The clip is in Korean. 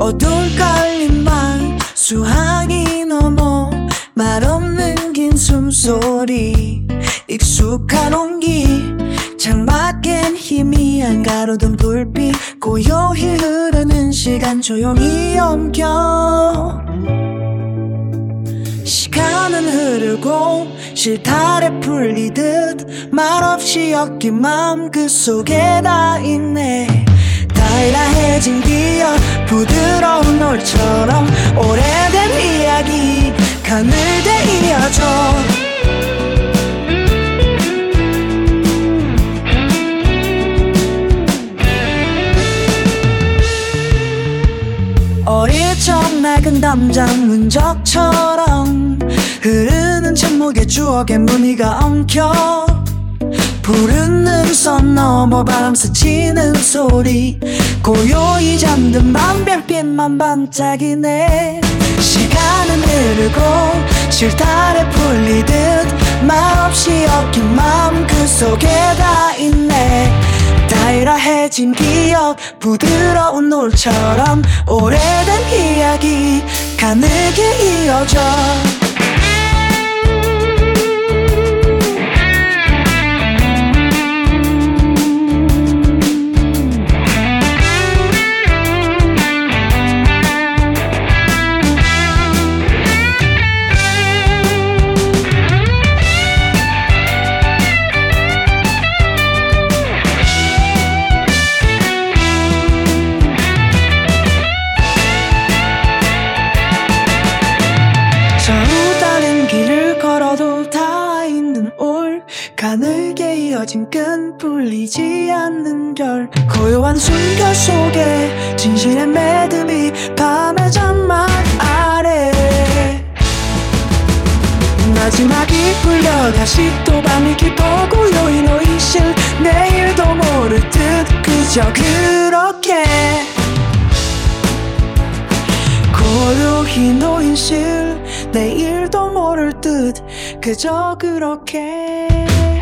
어두운 깔림만 수학이 넘어 말없는 긴 숨소리 익숙한 온기 창밖엔 희미한 가로등 불빛 고요히 흐르는 시간 조용히 엉켜 시간은 흐르고 실타래 풀리듯 말없이 엮인 맘 그 속에 다 있네 다이라해진 기억 부드러운 놀처럼 오래된 이야기 가늘게 이어져 어릴 적 낡은 담장 문적처럼 흐르는 침묵의 추억에 무늬가 엉켜 부르는 선 넘어 바람 스치는 소리 고요히 잠든 밤 별빛만 반짝이네 시간은 흐르고 실타래 풀리듯 말없이 엮인 맘 그 속에 다 있네 다이라해진 기억 부드러운 노을처럼 오래된 이야기 가늘게 이어져 다른 길을 걸어도 닿아 있는 올 가늘게 이어진 끈 풀리지 않는 결 고요한 숨결 속에 진실의 매듭이 밤의 장막 아래 마지막이 풀려 다시 또 밤이 깊어 고요히 놓이실 내일도 모를 듯 그저 그렇게 고요히 놓인 실 내일도 모를 듯 그저 그렇게